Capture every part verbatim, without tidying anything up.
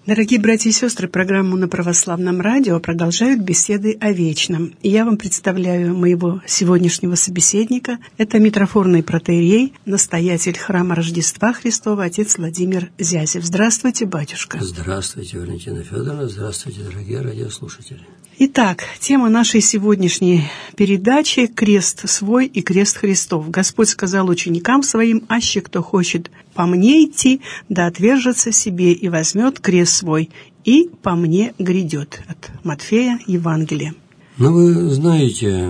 Дорогие братья и сестры, программу на Православном радио продолжают беседы о вечном. И я вам представляю моего сегодняшнего собеседника. Это митрофорный протоиерей, настоятель храма Рождества Христова, отец Владимир Зязев. Здравствуйте, батюшка. Здравствуйте, Валентина Федоровна. Здравствуйте, дорогие радиослушатели. Итак, тема нашей сегодняшней передачи — «Крест свой и крест Христов». Господь сказал ученикам своим: «Аще кто хочет по мне идти, да отвержется себе и возьмет крест свой, и по мне грядет». От Матфея Евангелия. Ну, вы знаете,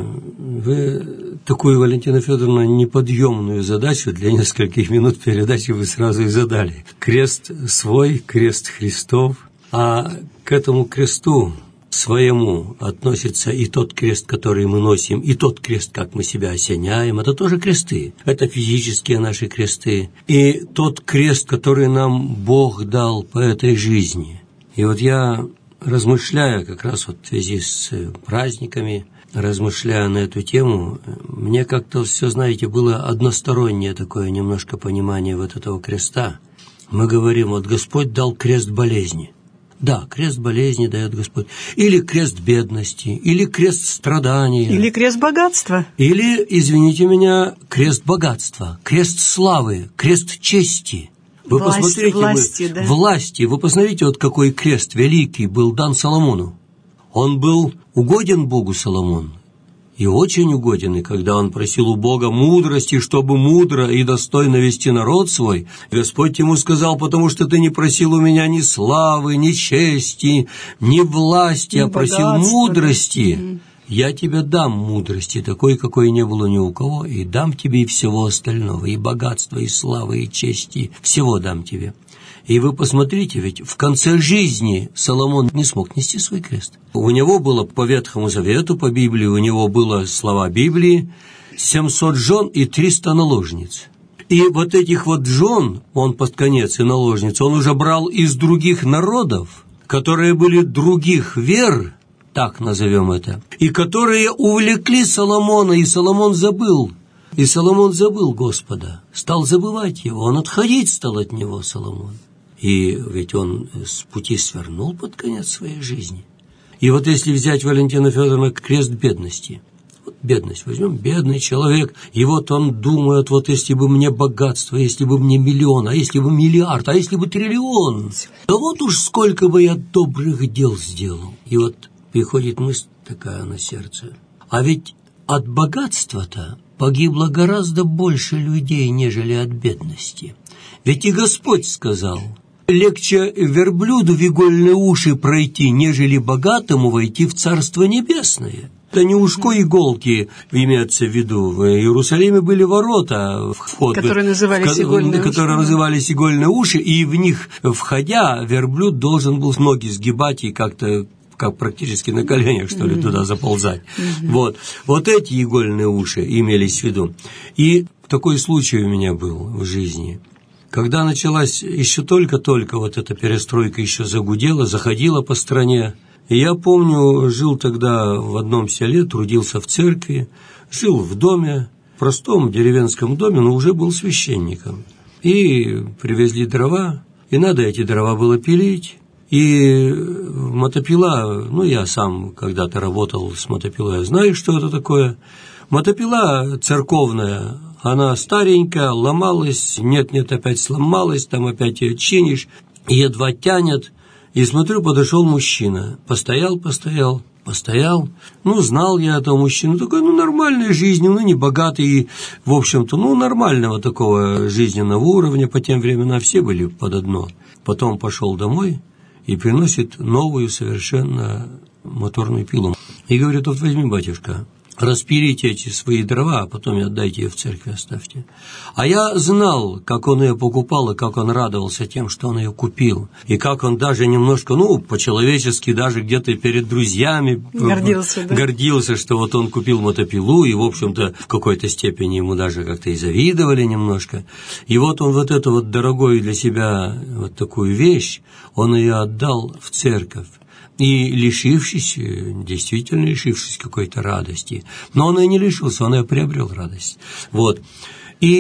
вы такую, Валентина Федоровна, неподъемную задачу для нескольких минут передачи вы сразу и задали. Крест свой, крест Христов, а к этому кресту своему относится и тот крест, который мы носим, и тот крест, как мы себя осеняем. Это тоже кресты. Это физические наши кресты. И тот крест, который нам Бог дал по этой жизни. И вот я, размышляя как раз вот в связи с праздниками, размышляя на эту тему, мне как-то все, знаете, было одностороннее такое немножко понимание вот этого креста. Мы говорим, вот Господь дал крест болезни. Да, крест болезни дает Господь. Или крест бедности, или крест страдания. Или крест богатства. Или, извините меня, крест богатства, крест славы, крест чести. Вы власти, посмотрите, власти, вы, да. власти. Вы посмотрите, вот какой крест великий был дан Соломону. Он был угоден Богу, Соломон. И очень угоден, и когда он просил у Бога мудрости, чтобы мудро и достойно вести народ свой, Господь ему сказал: потому что ты не просил у меня ни славы, ни чести, ни власти, ни а просил мудрости. Да. Я тебе дам мудрости, такой, какой не было ни у кого, и дам тебе и всего остального, и богатства, и славы, и чести, всего дам тебе. И вы посмотрите, ведь в конце жизни Соломон не смог нести свой крест. У него было по Ветхому Завету, по Библии, у него было слова Библии, семьсот жен и триста наложниц. И вот этих вот жен, он под конец и наложниц, он уже брал из других народов, которые были других вер, так назовем это, и которые увлекли Соломона, и Соломон забыл. И Соломон забыл Господа, стал забывать его, он отходить стал от него, Соломон. И ведь он с пути свернул под конец своей жизни. И вот если взять, Валентина Федоровна, крест бедности, вот бедность, возьмем бедный человек, и вот он думает, вот если бы мне богатство, если бы мне миллион, а если бы миллиард, а если бы триллион, да вот уж сколько бы я добрых дел сделал. И вот приходит мысль такая на сердце. А ведь от богатства-то погибло гораздо больше людей, нежели от бедности. Ведь и Господь сказал: легче верблюду в игольные уши пройти, нежели богатому войти в Царство Небесное. Это не ушко иголки имеется в виду. В Иерусалиме были ворота, вход, которые назывались, в, игольные, которые уши. назывались игольные уши, и в них, входя, верблюд должен был ноги сгибать и как-то, как практически на коленях, что ли, mm-hmm. туда заползать. Mm-hmm. Вот. Вот эти игольные уши имелись в виду. И такой случай у меня был в жизни. Когда началась еще только-только вот эта перестройка, еще загудела, заходила по стране. И я помню, жил тогда в одном селе, трудился в церкви, жил в доме, простом деревенском доме, но уже был священником. И привезли дрова, и надо эти дрова было пилить. И мотопила, ну, я сам когда-то работал с мотопилой, знаю, что это такое. Мотопила церковная, она старенькая, ломалась, нет-нет, опять сломалась, там опять ее чинишь, едва тянет. И смотрю, подошел мужчина, постоял, постоял, постоял. Ну, знал я этого мужчину, такой, ну, нормальной жизни, ну, не богатый, в общем-то, ну, нормального такого жизненного уровня, по тем временам все были под одно. Потом пошел домой и приносит новую совершенно моторную пилу. И говорит: вот возьми, батюшка, распилите эти свои дрова, а потом отдайте ее в церкви, оставьте. А я знал, как он ее покупал, и как он радовался тем, что он ее купил, и как он даже немножко, ну, по-человечески, даже где-то перед друзьями гордился, да? гордился, что вот он купил мотопилу, и, в общем-то, в какой-то степени ему даже как-то и завидовали немножко. И вот он вот эту вот дорогую для себя вот такую вещь, он ее отдал в церковь. И лишившись, действительно лишившись какой-то радости, но он и не лишился, он и приобрел радость. Вот. И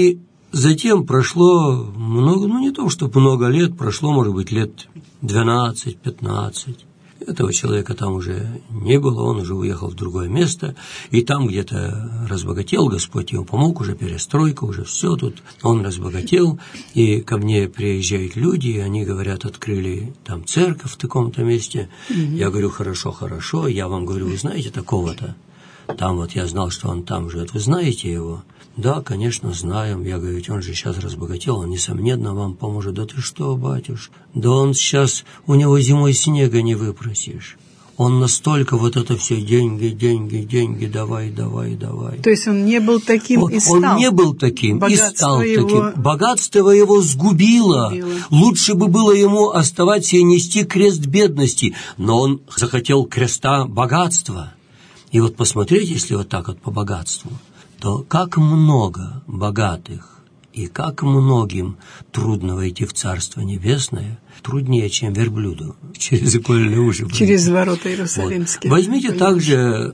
затем прошло много, ну не то, чтобы много лет, прошло, может быть, лет двенадцать-пятнадцать. Этого человека там уже не было, он уже уехал в другое место, и там где-то разбогател, Господь ему помог, уже перестройка, уже все тут, он разбогател, и ко мне приезжают люди, и они говорят, открыли там церковь в таком-то месте. Mm-hmm. Я говорю, хорошо, хорошо, я вам говорю, вы знаете такого-то? Там вот я знал, что он там живет, вы знаете его? Да, конечно, знаем. Я говорю, ведь он же сейчас разбогател, он, несомненно, вам поможет. Да ты что, батюш? Да он сейчас, у него зимой снега не выпросишь. Он настолько вот это все деньги, деньги, деньги, давай, давай, давай. То есть он не был таким он, и стал. Он не был таким Богатство и стал его... таким. Богатство его сгубило. Сгубило. Лучше бы было ему оставаться и нести крест бедности, но он захотел креста богатства. И вот посмотреть, если вот так вот по богатству, то как много богатых и как многим трудно войти в Царство Небесное, труднее, чем верблюду через игольные уши. Через ворота Иерусалимские. Вот. Возьмите также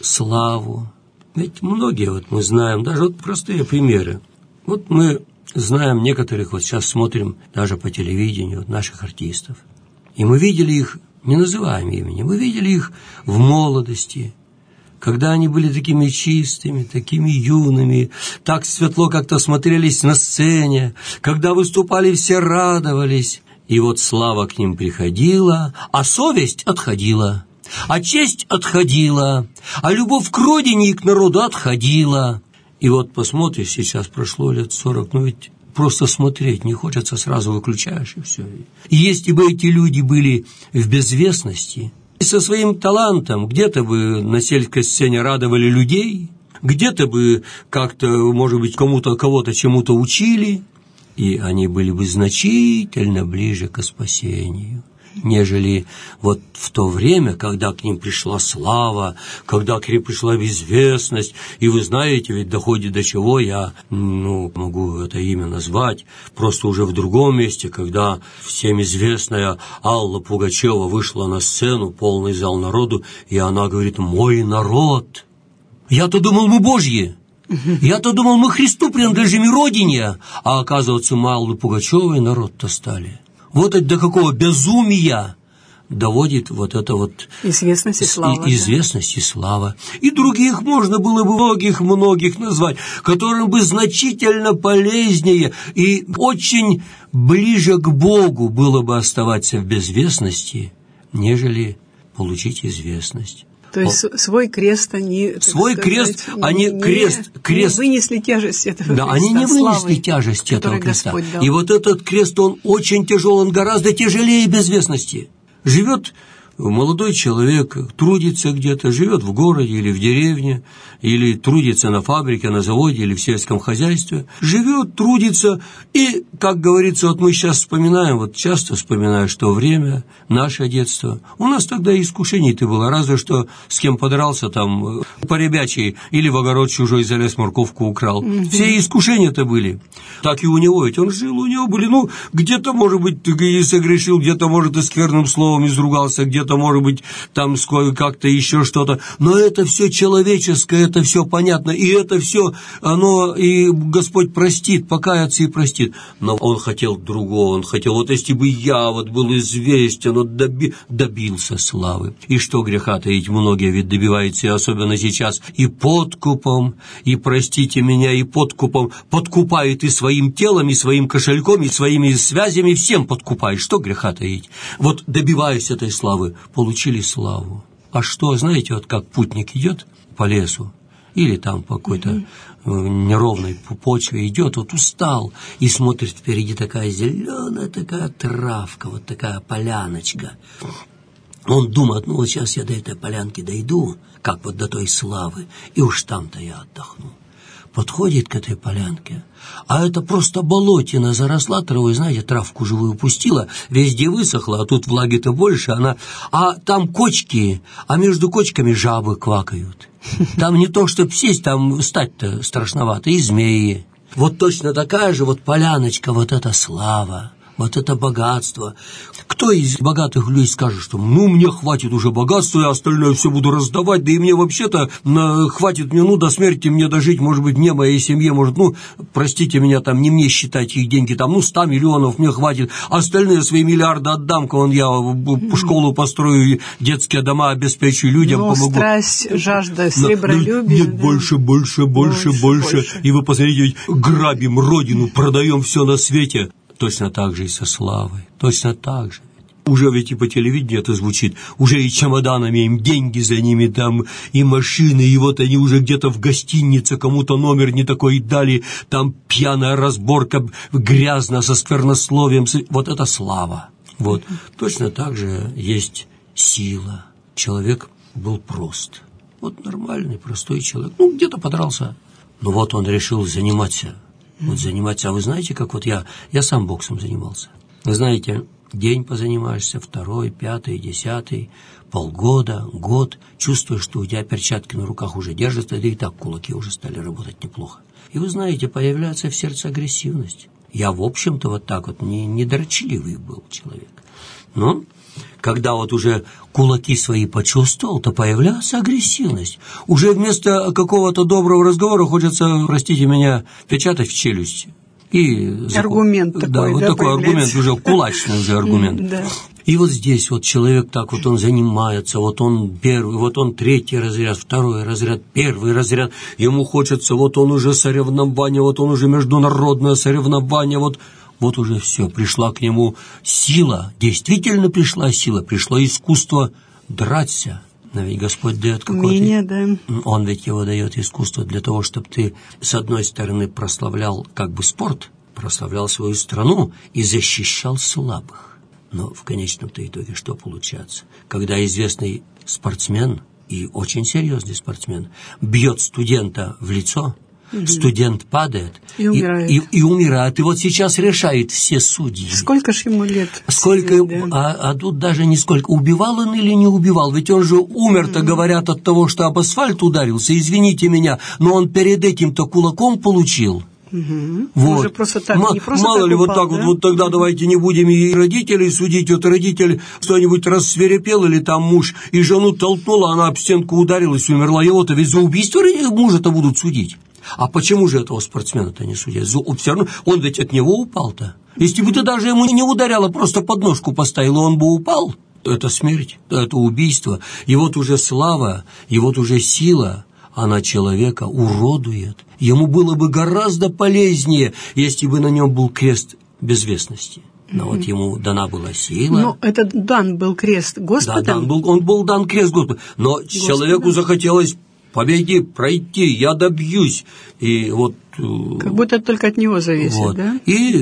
славу. Ведь многие, вот мы знаем, даже вот простые примеры. Вот мы знаем некоторых, вот сейчас смотрим даже по телевидению, вот наших артистов. И мы видели их, не называем имени, мы видели их в молодости, когда они были такими чистыми, такими юными, так светло как-то смотрелись на сцене, когда выступали, все радовались. И вот слава к ним приходила, а совесть отходила, а честь отходила, а любовь к родине и к народу отходила. И вот посмотришь, сейчас прошло лет сорок, ну ведь просто смотреть не хочется, сразу выключаешь и все. И если бы эти люди были в безвестности, со своим талантом где-то бы на сельской сцене радовали людей, где-то бы как-то, может быть, кому-то, кого-то чему-то учили, и они были бы значительно ближе к спасению, нежели вот в то время, когда к ним пришла слава, когда к ним пришла известность. И вы знаете, ведь доходит до чего, я ну, могу это имя назвать, просто уже в другом месте, когда всем известная Алла Пугачева вышла на сцену, полный зал народу, и она говорит: «Мой народ». Я-то думал, мы Божьи. Я-то думал, мы Христу принадлежим и Родине, а оказывается, мы Аллы Пугачевой народ-то стали. Вот это до какого безумия доводит вот это вот... Известность и слава. И, известность и слава. И других можно было бы многих-многих назвать, которым бы значительно полезнее и очень ближе к Богу было бы оставаться в безвестности, нежели получить известность. То есть О, свой крест они... Свой сказать, крест, они не, крест, крест... Не вынесли тяжесть этого да, креста. Они не вынесли славы, тяжесть этого креста. Господь дал. И вот этот крест, он очень тяжел, он гораздо тяжелее безвестности. Живет молодой человек, трудится где-то, живет в городе или в деревне, или трудится на фабрике, на заводе или в сельском хозяйстве, живет, трудится, и, как говорится, вот мы сейчас вспоминаем, вот часто вспоминаю, что время, наше детство, у нас тогда искушений-то было, разве что с кем подрался там по-ребячьи или в огород чужой залез, морковку украл. Mm-hmm. Все искушения-то были. Так и у него, ведь он жил, у него были, ну, где-то, может быть, и согрешил, где-то, может, и скверным словом изругался, где-то, может быть, там как-то еще что-то, но это все человеческое, это все понятно, и это все, оно, и Господь простит, покаяться и простит. Но он хотел другого, он хотел, вот если бы я вот был известен, он доби, добился славы. И что греха таить, многие ведь добиваются, и особенно сейчас, и подкупом, и, простите меня, и подкупом, подкупают и своим телом, и своим кошельком, и своими связями, всем подкупают, что греха таить. Вот добиваясь этой славы, получили славу. А что, знаете, вот как путник идет по лесу, или там по какой-то неровной почве идет, вот устал, и смотрит впереди такая зеленая такая травка, вот такая поляночка. Он думает, ну вот сейчас я до этой полянки дойду, как вот до той славы, и уж там-то я отдохну. Подходит к этой полянке, а это просто болотина заросла травой, знаете, травку живую пустила, везде высохла, а тут влаги-то больше, она... а там кочки, а между кочками жабы квакают. Там не то, чтобы сесть, там встать-то страшновато, и змеи. Вот точно такая же вот поляночка, вот эта слава. Вот это богатство. Кто из богатых людей скажет, что ну мне хватит уже богатства, я остальное все буду раздавать, да и мне вообще-то на, хватит мне, ну до смерти мне дожить, может быть, мне, моей семье, может, ну, простите меня, там, не мне считать их деньги, там, ну, ста миллионов мне хватит, остальные свои миллиарды отдам, вон я школу построю, детские дома обеспечу людям, но помогу. Страсть, жажда, сребролюбие. Нет, да? больше, больше, больше, больше, больше. больше. И вы посмотрите, грабим родину, продаем все на свете. Точно так же и со славой, точно так же. Уже ведь и по телевидению это звучит, уже и чемоданами им деньги за ними там, и машины, и вот они уже где-то в гостинице, кому-то номер не такой дали, там пьяная разборка, грязно, со сквернословием, вот это слава. Вот, точно так же есть сила. Человек был прост, вот нормальный, простой человек, ну где-то подрался, но вот он решил заниматься. Вот заниматься, а вы знаете, как вот я, я сам боксом занимался. Вы знаете, день позанимаешься, второй, пятый, десятый, полгода, год, чувствуешь, что у тебя перчатки на руках уже держатся, да и так кулаки уже стали работать неплохо. И вы знаете, появляется в сердце агрессивность. Я, в общем-то, вот так вот не, не дрочливый был человек. Но когда вот уже кулаки свои почувствовал, то появляется агрессивность. Уже вместо какого-то доброго разговора хочется, простите меня, печатать в челюсть. И аргумент да, такой, да, вот да, такой появляется. Аргумент, уже кулачный уже аргумент. Да. И вот здесь вот человек так вот он занимается, вот он первый, вот он третий разряд, второй разряд, первый разряд, ему хочется, вот он уже соревнование, вот он уже международное соревнование, вот, вот уже все, пришла к нему сила, действительно пришла сила, пришло искусство драться. Но ведь Господь дает какое-то... Умение, да. Он ведь его дает искусство для того, чтобы ты, с одной стороны, прославлял как бы спорт, прославлял свою страну и защищал слабых. Но в конечном-то итоге что получается? Когда известный спортсмен, и очень серьезный спортсмен, бьет студента в лицо, угу. Студент падает и умирает. И, и, и умирает. И вот сейчас решают все судьи. Сколько ж ему лет? Сколько, сидеть, да? а, а тут даже не сколько. Убивал он или не убивал? Ведь он же умер-то, угу. говорят, от того, что об асфальт ударился. Извините меня, но он перед этим-то кулаком получил. Угу. Вот. Уже просто так, М- не просто мало так ли упал, вот так да? вот, вот тогда давайте не будем и родителей судить, вот родитель что-нибудь рассверепел или там муж, и жену толкнула, она об стенку ударилась и умерла, его-то ведь за убийство мужа-то будут судить. А почему же этого спортсмена-то не судят? Все равно он ведь от него упал-то. Если бы ты даже ему не ударяла, просто подножку поставила, он бы упал. Это смерть, это убийство. И вот уже слава, и вот уже сила, она человека уродует. Ему было бы гораздо полезнее, если бы на нем был крест безвестности. Но mm-hmm. вот ему дана была сила. Но это дан был крест Господом. Да, дан был, он был дан крест Господом. Но Господом. Человеку захотелось победи, пройти, я добьюсь. И вот... Как будто только от него зависит, вот. Да?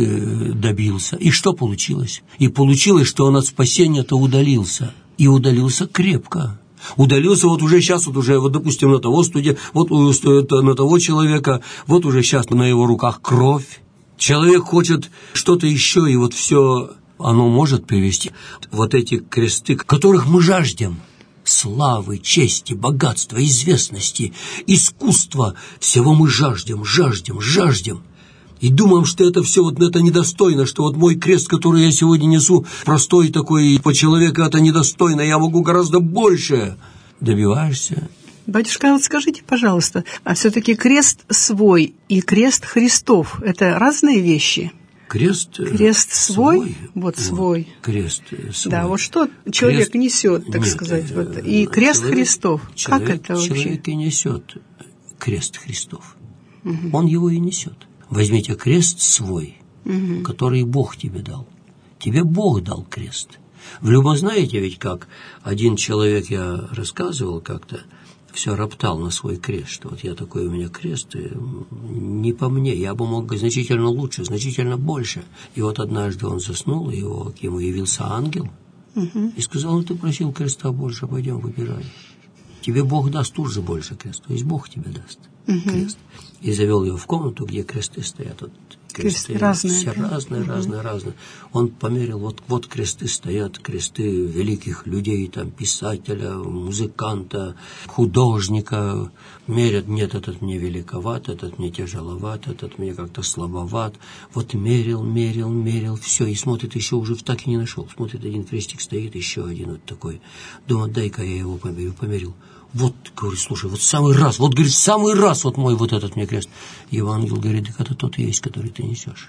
И добился. И что получилось? И получилось, что он от спасения-то удалился. И удалился крепко. Удалился вот уже сейчас, вот уже, вот, допустим, на того студента, вот на того человека, вот уже сейчас на его руках кровь. Человек хочет что-то еще, и вот все оно может привести. Вот эти кресты, которых мы жаждем. Славы, чести, богатства, известности, искусства. Всего мы жаждем, жаждем, жаждем. И думаем, что это все вот это недостойно, что вот мой крест, который я сегодня несу, простой такой, по человеку это недостойно, я могу гораздо больше. Добиваешься. Батюшка, вот скажите, пожалуйста, а все-таки крест свой и крест Христов – это разные вещи? Крест, крест свой, свой, вот свой. Крест свой. Да, вот что человек крест, несет, так нет, сказать, вот, и крест человек, Христов. Человек, как это вообще? Человек и несет крест Христов. Угу. Он его и несет. Возьмите крест свой, угу. который Бог тебе дал. Тебе Бог дал крест. В любом, знаете ведь как, один человек, я рассказывал как-то, все роптал на свой крест, что вот я такой, у меня крест, и не по мне, я бы мог значительно лучше, значительно больше. И вот однажды он заснул, и его, к ему явился ангел, угу. и сказал, ну ты просил креста больше, пойдем выбирай. Тебе Бог даст тут же больше крест, то есть Бог тебе даст угу. крест. И завел его в комнату, где кресты стоят. Вот кресты, разные, все да? разные, угу. разные, разные. Он померил, вот, вот кресты стоят, кресты великих людей, там, писателя, музыканта, художника. Мерят, нет, этот мне великоват, этот мне тяжеловат, этот мне как-то слабоват. Вот мерил, мерил, мерил, все, и смотрит, еще уже так и не нашел. Смотрит, один крестик стоит, еще один вот такой. Думает, дай-ка я его померю, померил. Вот, говорит, слушай, вот самый раз, вот, говорит, самый раз вот мой вот этот мне крест. Его ангел говорит, так это тот и есть, который ты несешь.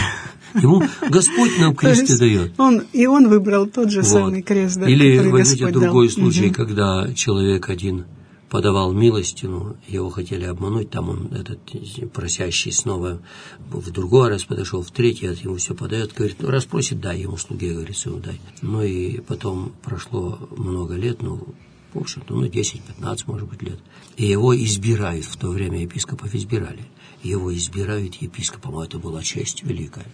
Ему Господь нам кресты дает. Он, и он выбрал тот же вот. самый крест, да, или который возьмите Господь другой дал. случай, угу. когда человек один подавал милостину, его хотели обмануть, там он, этот просящий, снова в другой раз подошел, в третий раз ему все подает, говорит, ну, раз просит, дай ему слуге, говорит, ему дай. Ну и потом прошло много лет, ну, в общем-то, ну, десять-пятнадцать, может быть, лет. И его избирают, в то время епископов избирали. Его избирают епископом, а это была честь великая.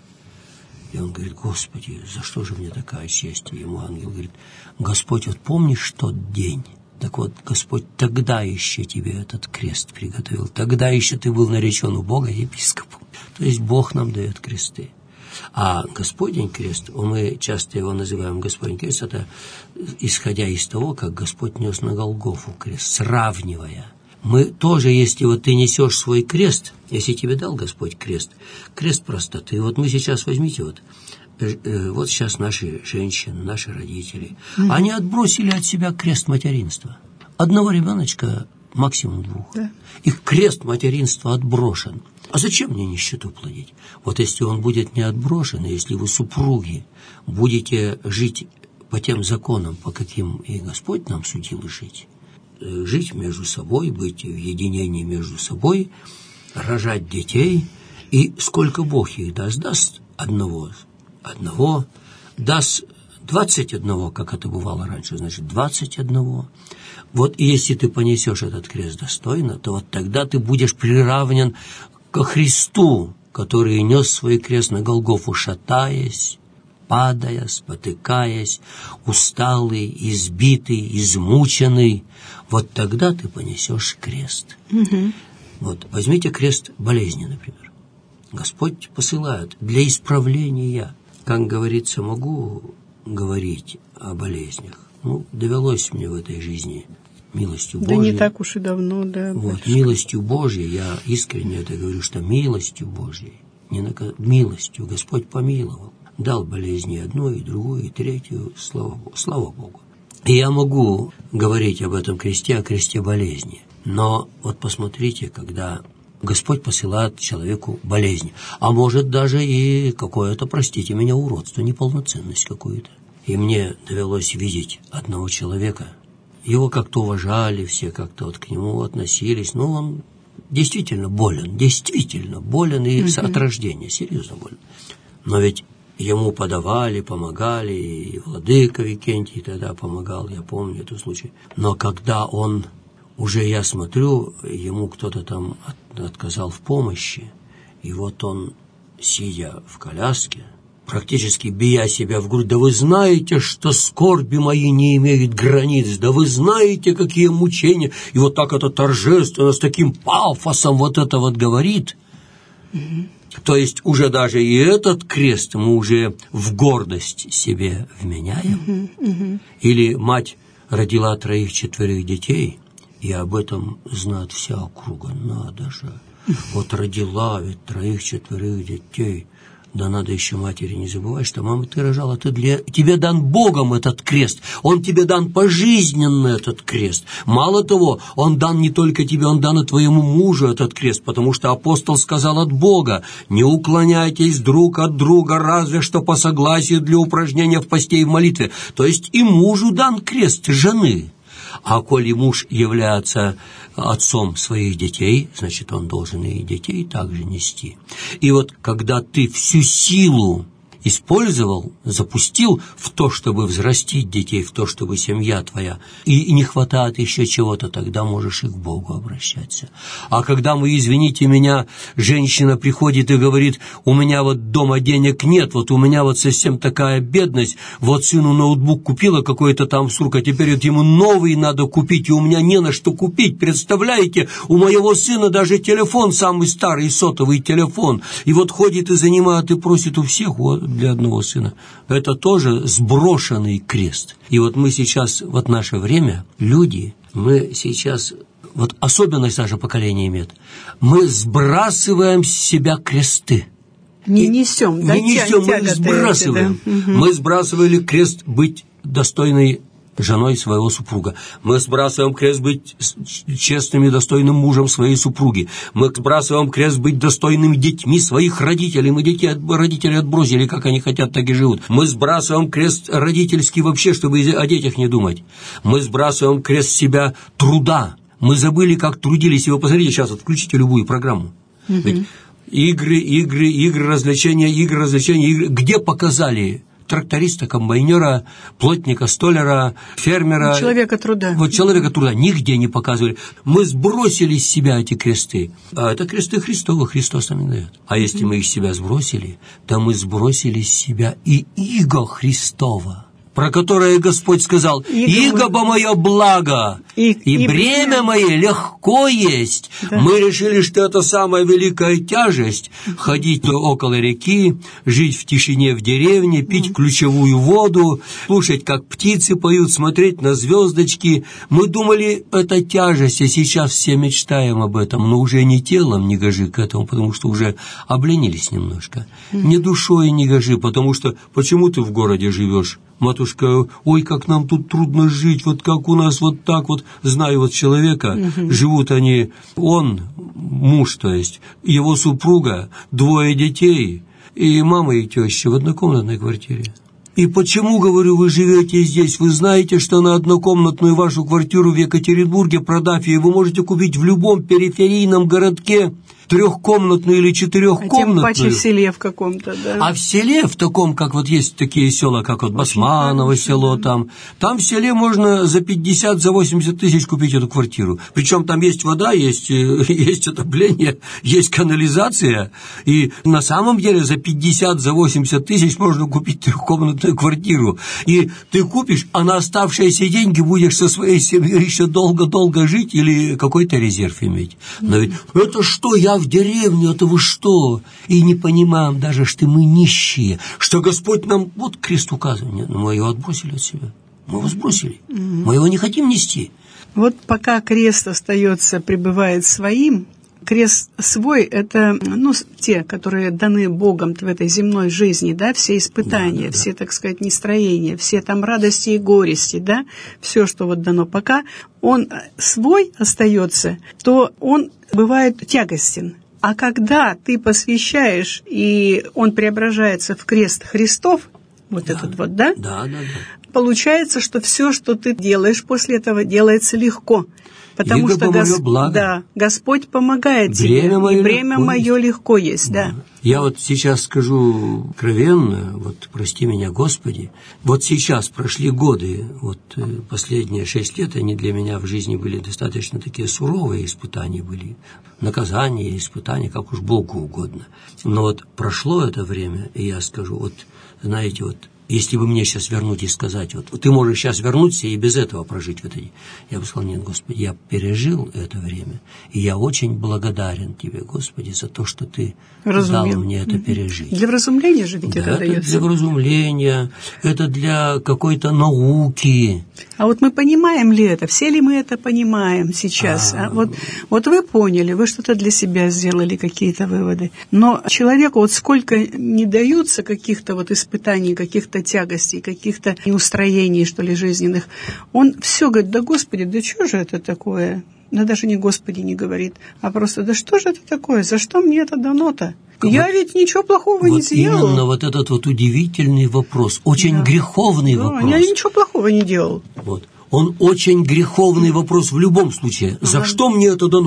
И он говорит, Господи, за что же мне такая честь? И ему ангел говорит, Господь, вот помнишь тот день? Так вот, Господь тогда еще тебе этот крест приготовил. Тогда еще ты был наречен у Бога епископом. То есть Бог нам дает кресты. А Господень крест, мы часто его называем Господень крест, это исходя из того, как Господь нес на Голгофу крест, сравнивая. Мы тоже, если вот ты несешь свой крест, если тебе дал Господь крест, крест простоты. Вот мы сейчас возьмите вот, вот сейчас наши женщины, наши родители, mm-hmm. они отбросили от себя крест материнства. Одного ребеночка, максимум двух. Yeah. Их крест материнства отброшен. А зачем мне нищету плодить? Вот если он будет не отброшен, если вы, супруги, будете жить по тем законам, по каким и Господь нам судил жить, жить между собой, быть в единении между собой, рожать детей, и сколько Бог их даст, даст одного, одного, даст двадцать одного, как это бывало раньше, значит, двадцать одного. Вот и если ты понесешь этот крест достойно, то вот тогда ты будешь приравнен ко Христу, который нес свой крест на Голгофу, шатаясь, падая, спотыкаясь, усталый, избитый, измученный. Вот тогда ты понесешь крест. Угу. Вот, возьмите крест болезни, например. Господь посылает для исправления. Как говорится, могу говорить о болезнях. Ну, довелось мне в этой жизни милостью Божьей. Да не так уж и давно, да. Вот, батюшка. Милостью Божьей, я искренне это говорю, что милостью Божьей, не на... милостью Господь помиловал. Дал болезни одну, и другую, и третью, слава, слава Богу. И я могу говорить об этом кресте, о кресте болезни. Но вот посмотрите, когда Господь посылает человеку болезнь, а может даже и какое-то, простите меня, уродство, неполноценность какую-то. И мне довелось видеть одного человека, его как-то уважали, все как-то вот к нему относились, но он действительно болен, действительно болен и mm-hmm. от рождения, серьезно болен. Но ведь ему подавали, помогали, и владыка Викентий тогда помогал, я помню этот случай. Но когда он, уже я смотрю, ему кто-то там от, отказал в помощи, и вот он, сидя в коляске, практически бия себя в грудь, да вы знаете, что скорби мои не имеют границ, да вы знаете, какие мучения, и вот так это торжественно, с таким пафосом вот это вот говорит. Mm-hmm. То есть уже даже и этот крест мы уже в гордость себе вменяем. Uh-huh, uh-huh. Или мать родила троих-четверых детей, и об этом знает вся округа. Надо же. Uh-huh. Вот родила ведь троих-четверых детей. Да надо еще матери не забывать, что, мама, ты рожала, ты для... тебе дан Богом этот крест, он тебе дан пожизненно этот крест. Мало того, он дан не только тебе, он дан и твоему мужу этот крест, потому что апостол сказал от Бога, не уклоняйтесь друг от друга, разве что по согласию для упражнения в посте и в молитве. То есть и мужу дан крест жены. А коли муж является отцом своих детей, значит, он должен и детей также нести. И вот когда ты всю силу использовал, запустил в то, чтобы взрастить детей, в то, чтобы семья твоя, и не хватает еще чего-то, тогда можешь и к Богу обращаться. А когда мы, извините меня, женщина приходит и говорит: у меня вот дома денег нет, вот у меня вот совсем такая бедность, вот сыну ноутбук купила какой-то там сурк, а теперь вот ему новый надо купить, и у меня не на что купить, представляете, у моего сына даже телефон самый старый, сотовый телефон, и вот ходит и занимает, и просит у всех вот для одного сына. Это тоже сброшенный крест. И вот мы сейчас, вот наше время, люди, мы сейчас, вот особенность наше поколение имеет, мы сбрасываем с себя кресты. Не несем, да? Не несем, мы сбрасываем. Эти, да? Мы сбрасывали крест быть достойной женой своего супруга. Мы сбрасываем крест быть честным и достойным мужем своей супруги. Мы сбрасываем крест быть достойными детьми своих родителей. Мы детей, родители отбросили, как они хотят, так и живут. Мы сбрасываем крест родительский вообще, чтобы о детях не думать. Мы сбрасываем крест себя труда. Мы забыли, как трудились. И вы посмотрите сейчас, вот включите любую программу. Угу. Ведь игры, игры, игры, развлечения, игры, развлечения, игры. Где показали тракториста, комбайнера, плотника, столяра, фермера. Человека труда. Вот человека труда нигде не показывали. Мы сбросили с себя эти кресты. А это кресты Христовы, Христос нам дает. А если мы их с себя сбросили, то мы сбросили с себя и иго Христова, про которое Господь сказал: «Иго мое благо, и, и, и бремя мое легко есть». Да. Мы решили, что это самая великая тяжесть – ходить около реки, жить в тишине в деревне, пить ключевую воду, слушать, как птицы поют, смотреть на звездочки. Мы думали, это тяжесть, а сейчас все мечтаем об этом, но уже не телом не гожи к этому, потому что уже обленились немножко. Не душой не гожи, потому что почему ты в городе живешь? Матушка, ой, как нам тут трудно жить, вот как у нас вот так вот. Знаю вот человека, угу. Живут они, он, муж, то есть, его супруга, двое детей, и мама и теща в однокомнатной квартире. И почему, говорю, вы живете здесь? Вы знаете, что на однокомнатную вашу квартиру в Екатеринбурге, продав ее, вы можете купить в любом периферийном городке трехкомнатную или четырехкомнатную. А тем паче в селе в каком-то, да. А в селе, в таком, как вот есть такие села, как вот Басманово село, там, там в селе можно за пятьдесят, за восемьдесят тысяч купить эту квартиру. Причем там есть вода, есть, есть отопление, есть канализация, и на самом деле за пятьдесят, за восемьдесят тысяч можно купить трехкомнатную квартиру. И ты купишь, а на оставшиеся деньги будешь со своей семьей еще долго-долго жить или какой-то резерв иметь. Но ведь это что, я в деревню, это вы что? И не понимаем даже, что мы нищие, что Господь нам, вот крест указывает, нет, но мы его отбросили от себя, мы его сбросили, mm-hmm. мы его не хотим нести. Вот пока крест остается, пребывает своим, крест свой – это, ну, те, которые даны Богом в этой земной жизни, да, все испытания, да, да, все, так сказать, нестроения, все там радости и горести, да, все, что вот дано. Пока он свой остается, то он бывает тягостен. А когда ты посвящаешь, и он преображается в крест Христов, вот да, этот вот, да? Да, да, да. Получается, что все, что ты делаешь после этого, делается легко. Потому что Гос... да, Господь помогает тебе, бремя мое и бремя легко мое есть. легко есть, да. Я вот сейчас скажу откровенно, вот прости меня, Господи, вот сейчас прошли годы, вот последние шесть лет, они для меня в жизни были достаточно такие суровые испытания были, наказания, испытания, как уж Богу угодно. Но вот прошло это время, и я скажу, вот знаете, вот если бы мне сейчас вернуть и сказать, вот ты можешь сейчас вернуться и без этого прожить в этой, я бы сказал, нет, Господи, я пережил это время, и я очень благодарен Тебе, Господи, за то, что Ты Разумел. Дал мне это пережить. Для вразумления же ведь да, это, это дается. Для вразумления, это для какой-то науки. А вот мы понимаем ли это? Все ли мы это понимаем сейчас? А, а вот, вот вы поняли, вы что-то для себя сделали, какие-то выводы. Но человеку вот сколько не даются каких-то вот испытаний, каких-то тягостей, каких-то неустроений, что ли, жизненных, он все говорит, да Господи, да что же это такое? Да даже не Господи не говорит, а просто, да что же это такое? За что мне это дано-то? Вот, я ведь ничего плохого вот не сделал. Именно вот этот вот удивительный вопрос, очень да. греховный да, вопрос. Я ничего плохого не делал. Вот. Он очень греховный вопрос в любом случае. За ага. что мне это дано?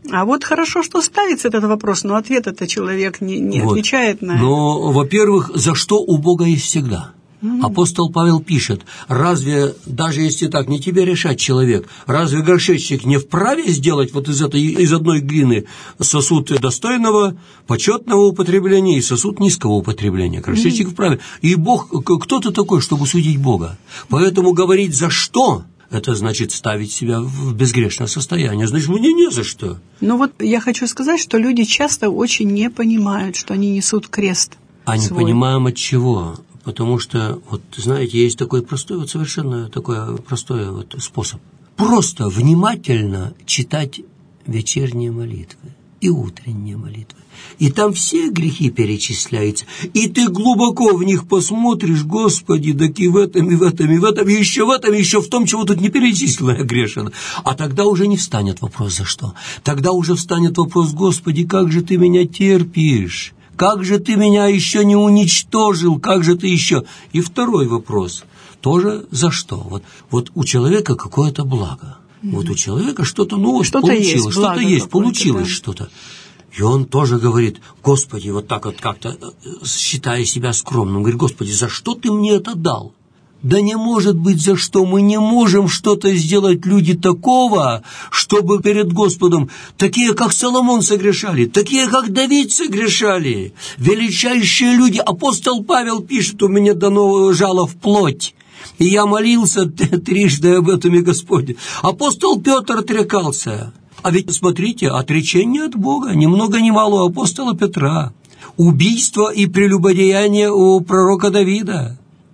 А вот хорошо, что ставится этот вопрос, но ответ-то человек не, не вот. отвечает на это. Но, во-первых, за что у Бога есть всегда. Mm-hmm. Апостол Павел пишет, разве, даже если так, не тебе решать, человек, разве горшечник не вправе сделать вот из, этой, из одной глины сосуд достойного, почетного употребления и сосуд низкого употребления? Горшечник mm-hmm. вправе. И Бог, кто ты такой, чтобы судить Бога? Поэтому говорить «за что» — это значит ставить себя в безгрешное состояние. Значит, мне не за что. Ну вот я хочу сказать, что люди часто очень не понимают, что они несут крест А не свой. понимаем от чего. Потому что, вот, знаете, есть такой простой, вот совершенно такой простой вот способ. Просто внимательно читать вечерние молитвы и утренние молитвы. И там все грехи перечисляются. И ты глубоко в них посмотришь, Господи, так и в этом, и в этом, и в этом, и еще в этом, и еще в том, чего тут не перечислено, я грешен. А тогда уже не встанет вопрос, за что. Тогда уже встанет вопрос, Господи, как же ты меня терпишь? Как же ты меня еще не уничтожил? Как же ты еще? И второй вопрос. Тоже за что? Вот, вот у человека какое-то благо. Mm-hmm. Вот у человека что-то, ну вот что-то получилось. Есть, что-то есть, получилось да. что-то. И он тоже говорит, Господи, вот так вот как-то, считая себя скромным, говорит, Господи, за что ты мне это дал? Да не может быть за что, мы не можем что-то сделать, люди, такого, чтобы перед Господом такие, как Соломон, согрешали, такие, как Давид, согрешали, величайшие люди. Апостол Павел пишет, у меня дано жало в плоть, и я молился трижды об этом и Господе. Апостол Петр отрекался, а ведь, смотрите, отречение от Бога, ни много ни мало у апостола Петра, убийство и прелюбодеяние у пророка Давида,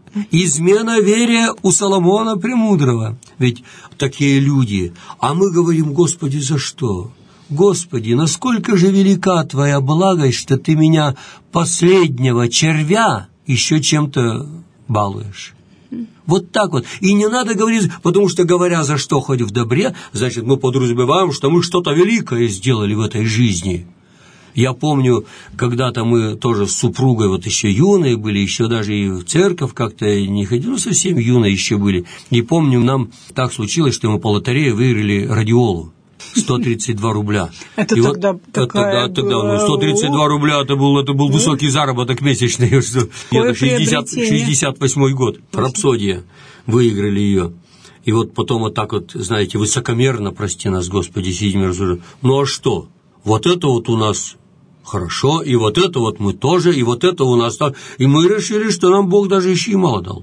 измена вере у Соломона Премудрого. Ведь такие люди. А мы говорим, Господи, за что? Господи, насколько же велика Твоя благость, что Ты меня, последнего червя, еще чем-то балуешь. Вот так вот. И не надо говорить, потому что, говоря за что хоть в добре, значит, мы подразумеваем, что мы что-то великое сделали в этой жизни. Я помню, когда-то мы тоже с супругой, вот еще юные были, еще даже и в церковь как-то не ходили, ну, совсем юные еще были. И помню, нам так случилось, что мы по лотерее выиграли радиолу. сто тридцать два рубля. Это и тогда вот, такая тогда, тогда, ну, сто тридцать два рубля, это был, это был высокий заработок месячный. Это шестьдесят восьмой год. Рапсодия. Выиграли ее. И вот потом вот так вот, знаете, высокомерно, прости нас, Господи, сидим и рассуждаем. Ну а что? Вот это вот у нас хорошо, и вот это вот мы тоже, и вот это у нас так. И мы решили, что нам Бог даже еще и мало дал.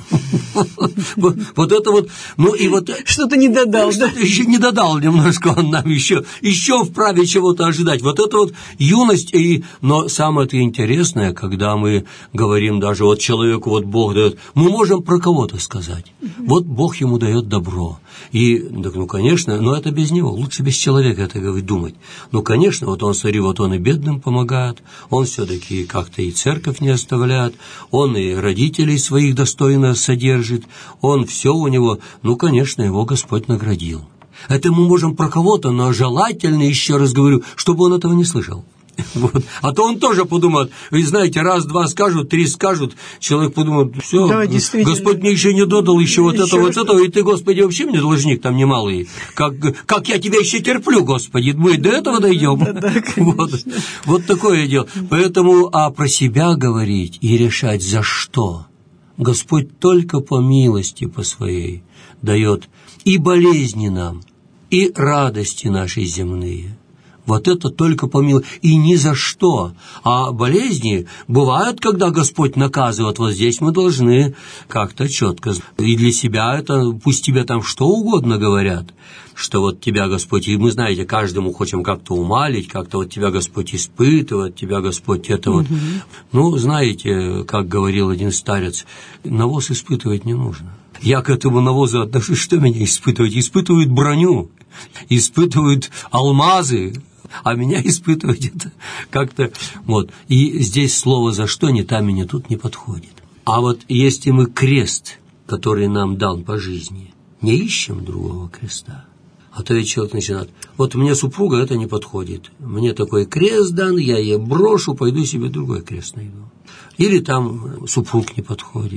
Вот это вот, ну и вот... Что-то не додал, да? Что-то еще не додал немножко он нам еще, еще вправе чего-то ожидать. Вот это вот юность, и... но самое-то интересное, когда мы говорим даже вот человеку, вот Бог дает, мы можем про кого-то сказать. Вот Бог ему дает добро. И, так, ну, конечно, но это без него, лучше без человека это думать. Ну, конечно, вот он, смотри, вот он и бедным помогает, он все-таки как-то и церковь не оставляет, он и родителей своих достойно содержит, он все у него, ну, конечно, его Господь наградил. Это мы можем про кого-то, но желательно, еще раз говорю, чтобы он этого не слышал. Вот. А то он тоже подумает, вы знаете, раз-два скажут, три скажут, человек подумает, все, да, Господь мне еще не додал, еще вот еще это, вот это, и ты, Господи, вообще мне должник там немалый. Как, как я тебя еще терплю, Господи, мы до этого дойдем. Да, да, вот. Вот такое дело. Поэтому, а про себя говорить и решать за что? Господь только по милости по своей дает и болезни нам, и радости наши земные. Вот это только по милости, и ни за что. А болезни бывают, когда Господь наказывает. Вот здесь мы должны как-то четко. И для себя это, пусть тебе там что угодно говорят, что вот тебя Господь, и мы, знаете, каждому хотим как-то умалить, как-то вот тебя Господь испытывает, тебя Господь это вот. Угу. Ну, знаете, как говорил один старец, навоз испытывать не нужно. Я к этому навозу отношусь, что меня испытывать? Испытывают броню, испытывают алмазы, а меня испытывать это как-то... Вот. И здесь слово «за что» ни там и ни тут не подходит. А вот если мы крест, который нам дан по жизни, не ищем другого креста, а то ведь человек начинает, вот мне супруга это не подходит, мне такой крест дан, я ее брошу, пойду себе другой крест найду. Или там супруг не подходит.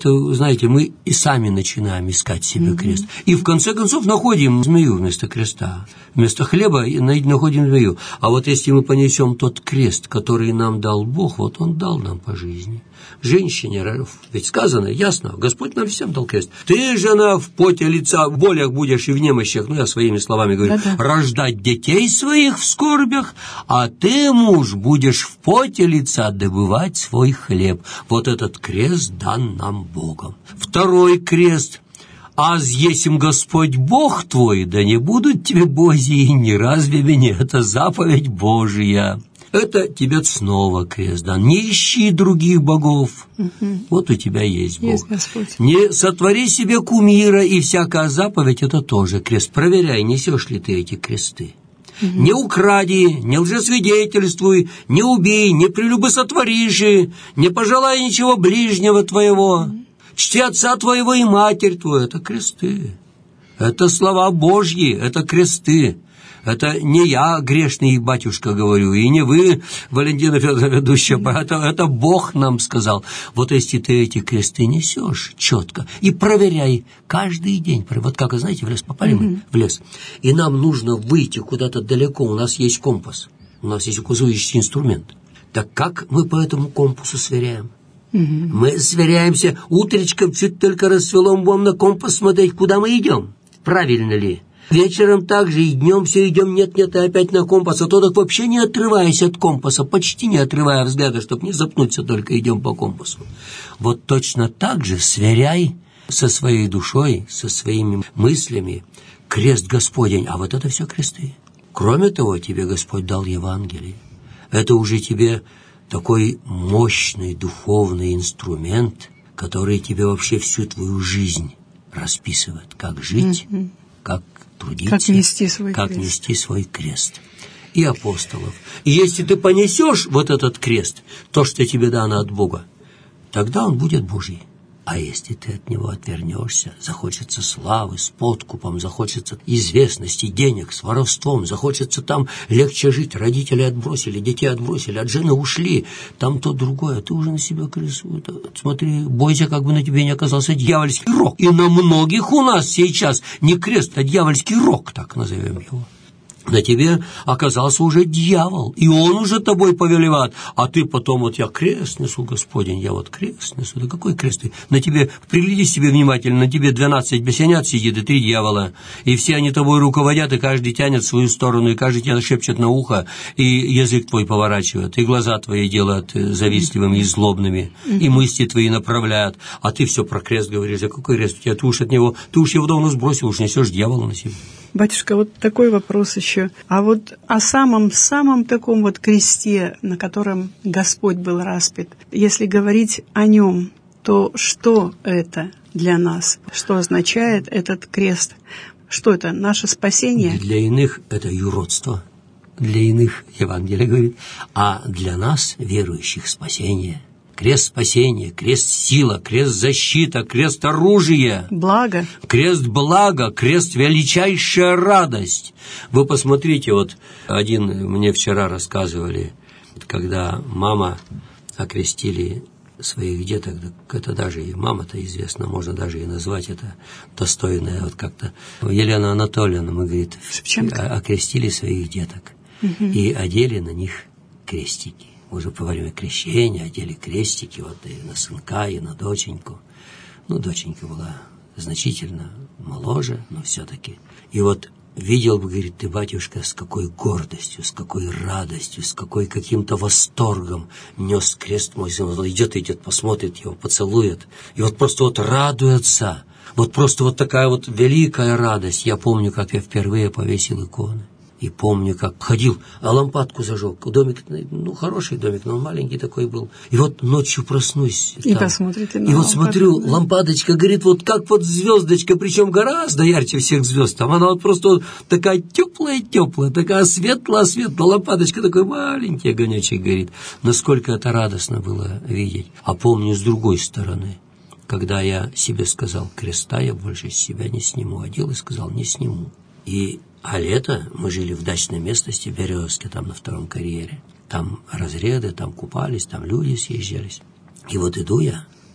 то, знаете, мы и сами начинаем искать себе крест. И в конце концов находим змею вместо креста. Вместо хлеба находим змею. А вот если мы понесем тот крест, который нам дал Бог, вот Он дал нам по жизни. Женщине, ведь сказано, ясно, Господь нам всем дал крест. Ты, жена, в поте лица, в болях будешь и в немощах, ну, я своими словами говорю, да-да, рождать детей своих в скорбях, а ты, муж, будешь в поте лица добывать свой хлеб. Вот этот крест дан нам Богом. Второй крест. «Аз есмь Господь Бог твой, да не будут тебе божьи, не разве меня это заповедь Божия». Это тебе снова крест дан. Не ищи других богов. Угу. Вот у тебя есть Бог. Есть Господь. Не сотвори себе кумира, и всякая заповедь – это тоже крест. Проверяй, несешь ли ты эти кресты. Угу. Не укради, не лжесвидетельствуй, не убей, не прелюбосотвориши, не пожелай ничего ближнего твоего. Угу. Чти отца твоего и матерь твою – это кресты. Это слова Божьи, это кресты. Это не я, грешный батюшка, говорю, и не вы, Валентина Федоровна, ведущая, это, это Бог нам сказал. Вот если ты эти кресты несешь четко и проверяй каждый день. Вот как, знаете, в лес попали мы, mm-hmm. в лес, и нам нужно выйти куда-то далеко, у нас есть компас, у нас есть указывающий инструмент. Так как мы по этому компасу сверяем? Mm-hmm. Мы сверяемся утречком, чуть только рассвело, будем на компас смотреть, куда мы идем, правильно ли? Вечером также и днем все идем, нет-нет, и опять на компас, а то так вообще не отрываясь от компаса, почти не отрывая взгляда, чтобы не запнуться, только идем по компасу. Вот точно так же сверяй со своей душой, со своими мыслями крест Господень, а вот это все кресты. Кроме того, тебе Господь дал Евангелие. Это уже тебе такой мощный духовный инструмент, который тебе вообще всю твою жизнь расписывает, как жить, mm-hmm. как трудиться, как нести свой как крест. нести свой крест. И апостолов. И если ты понесешь вот этот крест, то, что тебе дано от Бога, тогда он будет Божий. А если ты от него отвернешься, захочется славы с подкупом, захочется известности, денег с воровством, захочется там легче жить, родители отбросили, детей отбросили, от жены ушли, там то другое, ты уже на себя крест. Смотри, бойся, как бы на тебе не оказался дьявольский рог. И на многих у нас сейчас не крест, а дьявольский рог, так назовем его. На тебе оказался уже дьявол, и он уже тобой повелевает, а ты потом, вот я крест несу, Господень, я вот крест несу, да какой крест ты? На тебе, приглядись себе внимательно, на тебе двенадцать бесенят сидит и три дьявола, и все они тобой руководят, и каждый тянет в свою сторону, и каждый тебя шепчет на ухо, и язык твой поворачивает, и глаза твои делают завистливыми и злобными, и мысли твои направляют, а ты все про крест говоришь, да какой крест у тебя, ты уж от него, ты уж его давно сбросил, уж несешь дьявола на себе. Батюшка, вот такой вопрос еще. А вот о самом-самом таком вот кресте, на котором Господь был распят, если говорить о нем, то что это для нас? Что означает этот крест? Что это? Наше спасение? Для иных это юродство, для иных Евангелие говорит, а для нас, верующих, спасение. Крест спасения, крест сила, крест защита, крест оружия. Благо. Крест благо, крест величайшая радость. Вы посмотрите, вот один мне вчера рассказывали, когда мама окрестили своих деток, это даже и мама-то известна, можно даже и назвать это достойное, вот как-то. Елена Анатольевна, мы, говорит, Шевченко. Окрестили своих деток угу. и одели на них крестики. Уже во время крещения одели крестики вот и на сынка, и на доченьку. Ну, доченька была значительно моложе, но все-таки. И вот видел бы, говорит, ты, батюшка, с какой гордостью, с какой радостью, с какой каким-то восторгом нес крест мой сын. Он идет, идет, посмотрит его, поцелует. И вот просто вот радуется. Вот просто вот такая вот великая радость. Я помню, как я впервые повесил иконы. И помню, как ходил, а лампадку зажег. Домик, ну, хороший домик, но он маленький такой был. И вот ночью проснусь. И там, посмотрите на И вот смотрю, да. Лампадочка горит вот как вот звездочка, причем гораздо ярче всех звезд. Там она вот просто вот такая теплая-теплая, такая светлая-светлая. Лампадочка такой маленький огонечек горит. Насколько это радостно было видеть. А помню с другой стороны, когда я себе сказал, креста я больше с себя не сниму. Одел и сказал, не сниму. И А лето мы жили в дачной местности в Березке, там на втором карьере. Там разряды, там купались, там люди съезжались. И вот иду я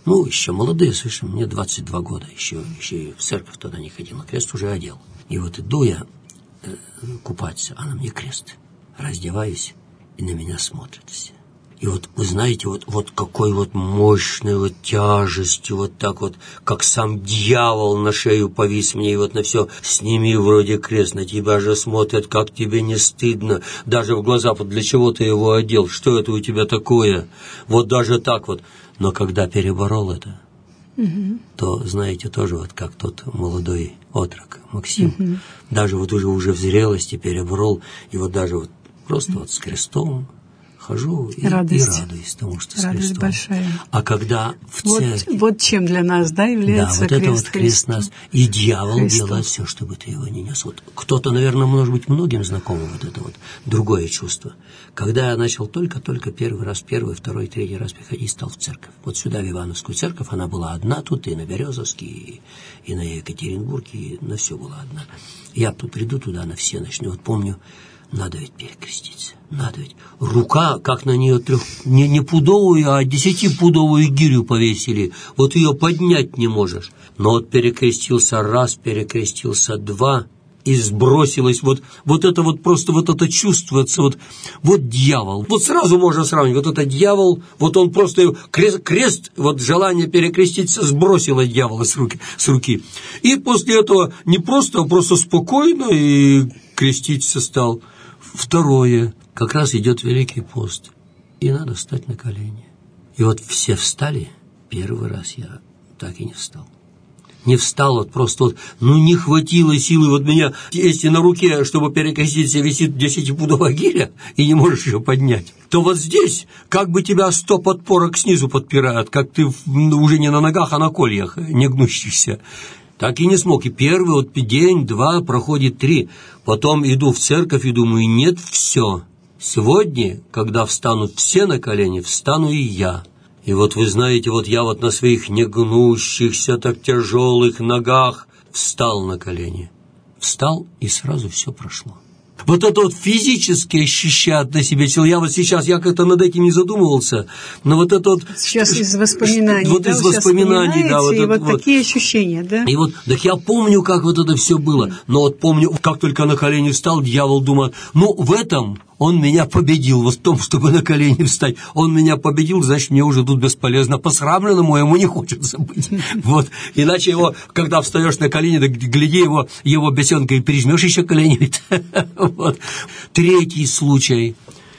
Ну, еще молодые совершенно, мне двадцать два года, еще, еще и в церковь тогда не ходил, но крест уже одел. И вот иду я э, купаться, а на мне крест. Раздеваюсь, и на меня смотрят все. И вот, вы знаете, вот, вот какой вот мощной вот тяжестью, вот так вот, как сам дьявол на шею повис мне, и вот на все, сними вроде крест, на тебя же смотрят, как тебе не стыдно, даже в глаза, вот для чего ты его одел, что это у тебя такое, вот даже так вот. Но когда переборол это, угу. то, знаете, тоже вот как тот молодой отрок Максим, угу. даже вот уже, уже в зрелости переборол, и вот даже вот просто угу. вот с крестом, хожу и, и радуюсь тому, что радость с крестом. Большая. А когда в церкви... Вот, вот чем для нас, да, является да, вот крест это вот крест нас. И дьявол Христов. делает все, чтобы ты его не нес. Вот кто-то, наверное, может быть, многим знакомо вот это вот другое чувство. Когда я начал только-только первый раз, первый, второй, третий раз приходить, стал в церковь. Вот сюда, в Ивановскую церковь, она была одна тут, и на Березовске, и, и на Екатеринбурге, и на все была одна. Я тут приду туда на все ночные. Вот помню, надо ведь перекреститься, надо ведь. Рука, как на нее трех, не, не пудовую, а десятипудовую гирю повесили. Вот ее поднять не можешь. Но вот перекрестился раз, перекрестился два, и сбросилось вот, вот это вот просто вот это чувствуется, вот, вот дьявол. Вот сразу можно сравнить, вот это дьявол, вот он просто крест, крест вот желание перекреститься сбросило дьявола с руки, с руки. И после этого не просто, а просто спокойно и креститься стал. Второе, как раз идет Великий пост, и надо встать на колени. И вот все встали, первый раз я так и не встал. Не встал, вот просто вот, ну не хватило силы, вот меня, если на руке, чтобы перекреститься, висит десятипудовая гиря, и не можешь ее поднять, то вот здесь, как бы тебя сто подпорок снизу подпирают, как ты уже не на ногах, а на кольях, не гнущихся. Так и не смог. И первый вот день, два, проходит три. Потом иду в церковь и думаю, нет, все. Сегодня, когда встанут все на колени, встану и я. И вот вы знаете, вот я вот на своих негнущихся, так тяжелых ногах встал на колени. Встал, и сразу все прошло. Вот это вот физически ощущать на себе силу. Я вот сейчас, я как-то над этим не задумывался, но вот это вот... Сейчас из воспоминаний, вот да, из воспоминаний, да. Вот и это, вот, вот такие ощущения, да? И вот, так я помню, как вот это все было, но вот помню, как только на колени встал, дьявол думает, ну, в этом... Он меня победил, вот в том, чтобы на колени встать. Он меня победил, значит, мне уже тут бесполезно. Посрамленному ему не хочется быть. Вот. Иначе его, когда встаешь на колени, так гляди его, его бесенкой пережмешь еще колени. Вот. Третий случай.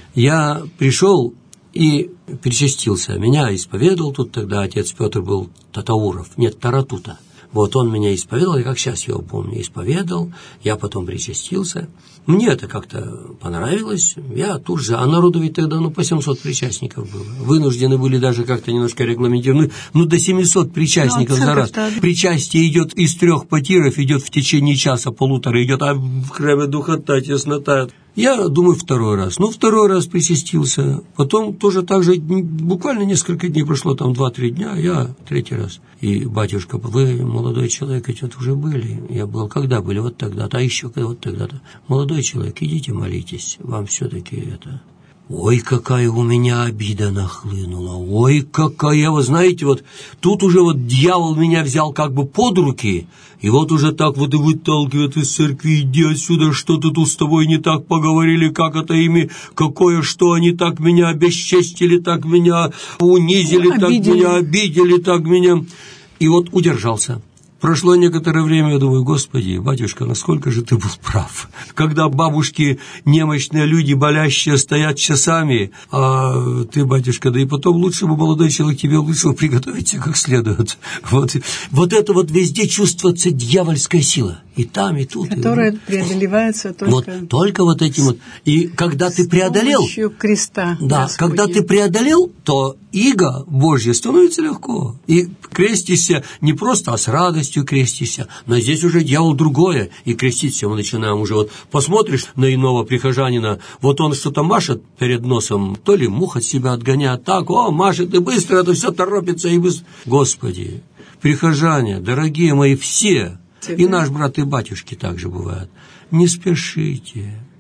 Я пришел и причастился. Меня исповедовал тут тогда отец Петр был Татауров. Нет, Таратута. Вот он меня исповедовал, я как сейчас его помню, исповедовал, я потом причастился. Мне это как-то понравилось, я тут же, а народу ведь тогда, ну, по семьсот причастников было. Вынуждены были даже как-то немножко регламентировать, ну, до семисот причастников ну, за раз. Да. Причастие идет из трех потиров, идет в течение часа, полутора, идет, а в храме духота, теснота. Я думаю, второй раз. Ну, второй раз причастился. Потом тоже так же, буквально несколько дней прошло, там два-три дня, я третий раз. И батюшка, вы, молодой человек, ведь уже были. Я был, когда были? Вот тогда-то, а еще вот тогда-то. Молодой человек, идите молитесь, вам все-таки это... Ой, какая у меня обида нахлынула, ой, какая, вы знаете, вот тут уже вот дьявол меня взял как бы под руки, и вот уже так вот и выталкивает из церкви, иди отсюда, что-то тут с тобой не так поговорили, как это ими, какое, что они так меня обесчестили, так меня унизили, обидели. так меня обидели, так меня... И вот удержался. Прошло некоторое время, я думаю, Господи, батюшка, насколько же ты был прав. Когда бабушки, немощные люди, болящие, стоят часами, а ты, батюшка, да и потом лучше бы молодой человек тебе лучше приготовиться как следует. Вот, вот это вот везде чувствуется дьявольская сила. И там, и тут. Которая и... преодолевается только... Вот, только вот этим вот. И когда ты преодолел... С помощью креста. Да, Господи. Когда ты преодолел, то иго Божье становится легко. И крестишься не просто, а с радостью крестишься. Но здесь уже дьявол другое. И креститься мы начинаем уже. Вот посмотришь на иного прихожанина, вот он что-то машет перед носом, то ли мух от себя отгоняет, так, о, машет, и быстро это все торопится, и быстро. Господи, прихожане, дорогие мои, все... И наш брат и батюшки также бывают. Не спешите.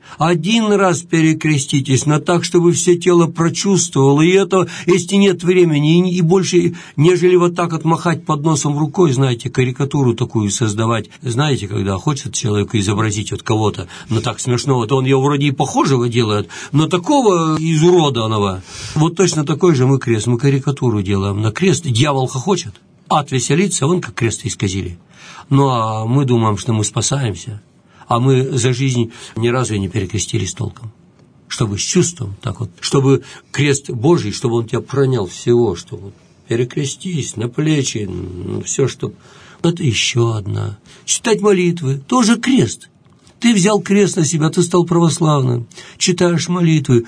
Один раз перекреститесь, но так, чтобы все тело прочувствовало, и это, если нет времени, и, и больше, нежели вот так отмахать под носом рукой, знаете, карикатуру такую создавать. Знаете, когда хочет человеку изобразить от кого-то, но так смешного, то он ее вроде и похожего делает, но такого изуроданного. Вот точно такой же мы крест, мы карикатуру делаем на крест, дьявол хохочет, ад веселится, вон как крест исказили. Ну, а мы думаем, что мы спасаемся, а мы за жизнь ни разу и не перекрестились толком. Чтобы с чувством, так вот, чтобы крест Божий, чтобы он тебя пронял всего, чтобы перекрестись на плечи, ну, все, что... Это еще одна. Читать молитвы, тоже крест. Ты взял крест на себя, ты стал православным, читаешь молитвы.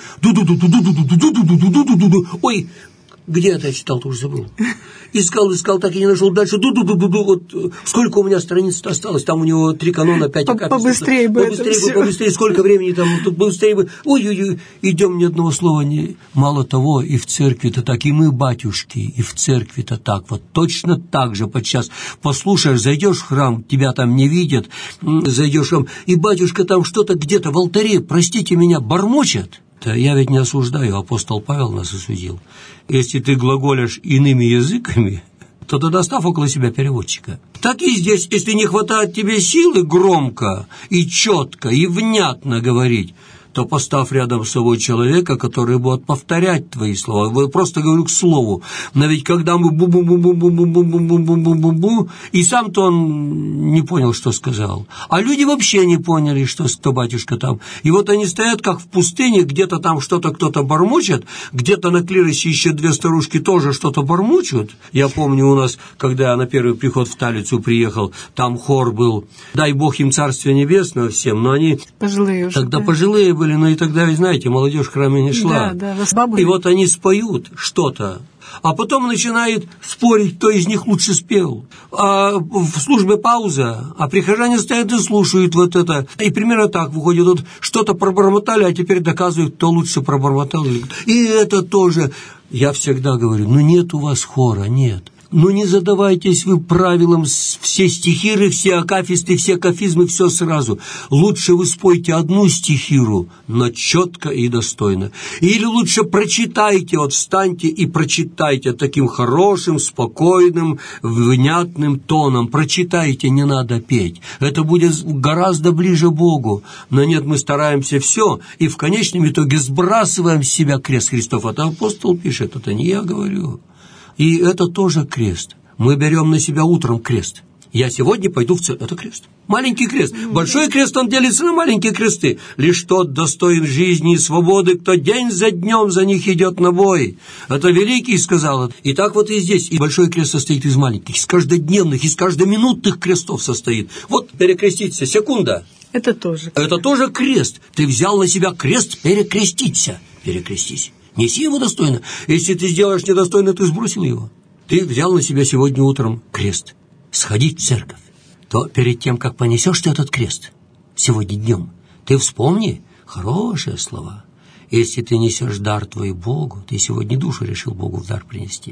Ду-ду-ду-ду-ду-ду-ду-ду-ду-ду-ду-ду. Ой, где это я читал, тоже забыл. Искал, искал, так и не нашел. Дальше ду-ду-ду-ду-ду. Вот сколько у меня страниц осталось? Там у него три канона, пять акафистов. Побыстрее бы побыстрее это бы, побыстрее. Сколько времени там? Тут побыстрее бы. Ой-ой-ой, идем, ни одного слова не... Мало того, и в церкви-то так, и мы, батюшки, и в церкви-то так. Вот точно так же подчас. Послушаешь, зайдешь в храм, тебя там не видят, зайдешь в храм, и батюшка там что-то где-то в алтаре, простите меня, бормочет. Да я ведь не осуждаю, апостол Павел нас осудил. Если ты глаголишь иными языками, то тогда ставь около себя переводчика. Так и здесь, если не хватает тебе силы громко и четко и внятно говорить, то поставь рядом с собой человека, который будет повторять твои слова. Я просто говорю к слову. Но ведь когда мы бу-бу-бу-бу-бу-бу-бу-бу-бу-бу-бу, и сам-то он не понял, что сказал. А люди вообще не поняли, что, что батюшка там. И вот они стоят, как в пустыне, где-то там что-то кто-то бормочет, где-то на клиросе еще две старушки тоже что-то бормочут. Я помню у нас, когда я на первый приход в Талицу приехал, там хор был, дай Бог им Царствие Небесное всем, но они... Пожилые уже. Тогда да. пожилые были, но и тогда, вы знаете, молодежь в храме не шла. Да, да, и вот они споют что-то, а потом начинают спорить, кто из них лучше спел. А в службе пауза, а прихожане стоят и слушают вот это. И примерно так выходит, вот что-то пробормотали, а теперь доказывают, кто лучше пробормотал. И это тоже, я всегда говорю, ну нет у вас хора, нет. Ну не задавайтесь вы правилам все стихиры, все акафисты, все кафизмы, все сразу. Лучше вы спойте одну стихиру, но четко и достойно. Или лучше прочитайте, вот встаньте и прочитайте таким хорошим, спокойным, внятным тоном. Прочитайте, не надо петь. Это будет гораздо ближе Богу. Но нет, мы стараемся все, и в конечном итоге сбрасываем с себя крест Христов. Это апостол пишет, это не я говорю. И это тоже крест. Мы берем на себя утром крест. Я сегодня пойду в церковь. Это крест. Маленький крест. Большой крест, он делится на маленькие кресты. Лишь тот достоин жизни и свободы, кто день за днем за них идет на бой. Это Великий сказал. И так вот и здесь. И большой крест состоит из маленьких, из каждодневных, из каждоминутных крестов состоит. Вот перекреститься. Секунда. Это тоже. Это тоже крест. Ты взял на себя крест, перекреститься. Перекрестись. Неси его достойно. Если ты сделаешь недостойно, ты сбросил его. Ты взял на себя сегодня утром крест. Сходить в церковь. То перед тем, как понесешь ты этот крест, сегодня днем, ты вспомни хорошие слова. Если ты несешь дар твой Богу, ты сегодня душу решил Богу в дар принести.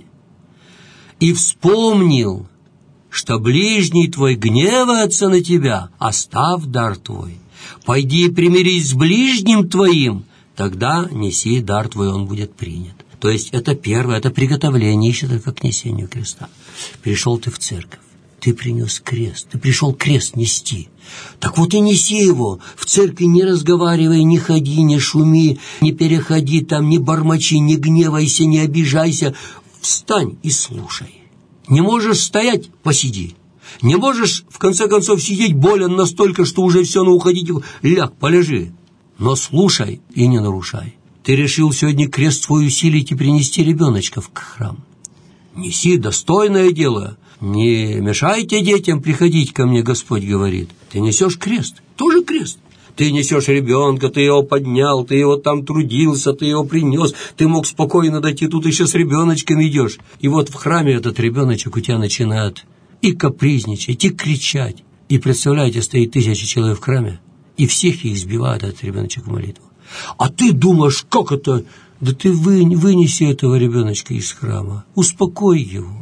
И вспомнил, что ближний твой гневается на тебя, оставь дар твой. Пойди и примирись с ближним твоим, тогда неси дар твой, он будет принят. То есть это первое, это приготовление еще только к несению креста. Пришел ты в церковь, ты принес крест, ты пришел крест нести. Так вот и неси его. В церкви не разговаривай, не ходи, не шуми, не переходи там, не бормочи, не гневайся, не обижайся. Встань и слушай. Не можешь стоять – посиди. Не можешь, в конце концов, сидеть болен настолько, что уже все, ну уходить, ляг, полежи. Но слушай и не нарушай. Ты решил сегодня крест свой усилить и принести ребеночка в храм. Неси, достойное дело. Не мешайте детям приходить ко мне, Господь говорит. Ты несешь крест, тоже крест. Ты несешь ребенка, ты его поднял, ты его там трудился, ты его принес. Ты мог спокойно дойти, тут еще с ребеночком идешь. И вот в храме этот ребеночек у тебя начинает и капризничать, и кричать. И представляете, стоит тысяча человек в храме, и всех их сбивает этот ребеночек в молитву. А ты думаешь, как это? Да ты вы, вынеси этого ребеночка из храма, успокой его.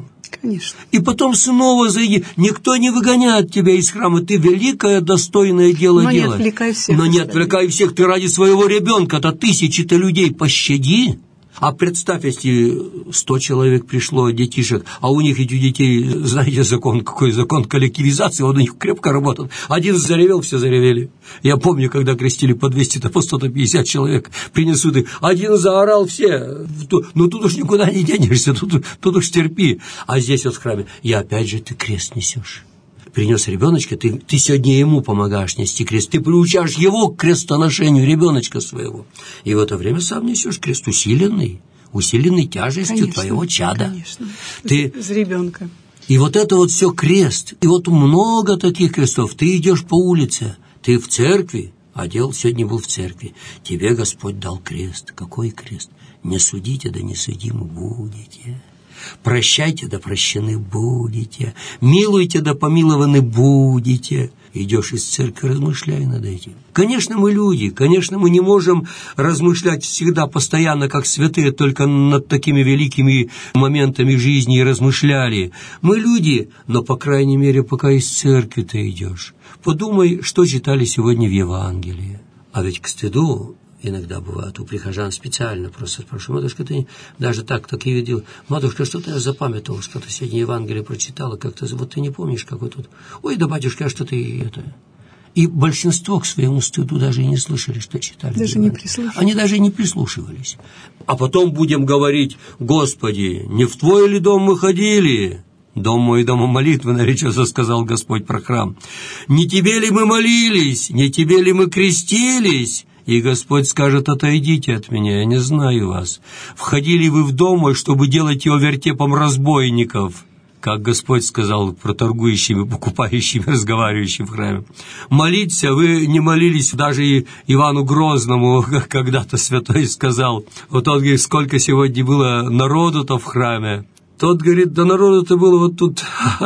Конечно. И потом снова зайди. Никто не выгоняет тебя из храма. Ты великое, достойное дело Но делаешь. не отвлекай всех. Но не отвлекай всех. Ты ради своего ребенка-то тысячи-то людей пощади. А представь, если сто человек пришло, детишек, а у них эти детей, знаете, закон, какой закон коллективизации, он у них крепко работает. Один заревел, все заревели. Я помню, когда крестили по двести, по сто, по пятьдесят человек принесут их. Один заорал, все. Ну, тут уж никуда не денешься, тут, тут уж терпи. А здесь вот в храме, и опять же ты крест несешь. Принес ребеночка, ты, ты сегодня ему помогаешь нести крест, ты приучаешь его к крестоношению, ребеночка своего. И в это время сам несешь крест усиленный, усиленный тяжестью конечно, твоего чада. Конечно, ты... с ребенка. И вот это вот все крест. И вот много таких крестов. Ты идешь по улице, ты в церкви, а дел сегодня был в церкви. Тебе Господь дал крест. Какой крест? Не судите, да не судимы будете. Прощайте, да прощены будете. Милуйте, да помилованы будете. Идешь из церкви, размышляй над этим. Конечно, мы люди, конечно, мы не можем размышлять всегда, постоянно, как святые, только над такими великими моментами жизни и размышляли. Мы люди, но, по крайней мере, пока из церкви ты идешь. Подумай, что читали сегодня в Евангелии. А ведь к стыду... Иногда бывает у прихожан специально просто спрашиваю: матушка, ты даже так, так и видел, матушка, что-то я запамятовал, что-то сегодня Евангелие прочитала, как-то, вот ты не помнишь, какой тут, ой, да, батюшка, а что ты это... И большинство к своему стыду даже и не слышали, что читали. Даже не прислушивались. Они даже не прислушивались. А потом будем говорить: Господи, не в Твой ли дом мы ходили? Дом мой, дома молитвы наречется, сказал Господь про храм. Не Тебе ли мы молились? Не Тебе ли мы крестились? И Господь скажет: отойдите от меня, я не знаю вас. Входили вы в дом мой, чтобы делать его вертепом разбойников, как Господь сказал про торгующими, покупающими, разговаривающими в храме. Молиться вы не молились даже и Ивану Грозному, как когда-то святой сказал. Вот он говорит, сколько сегодня было народу-то в храме. Тот говорит: да народу-то было вот тут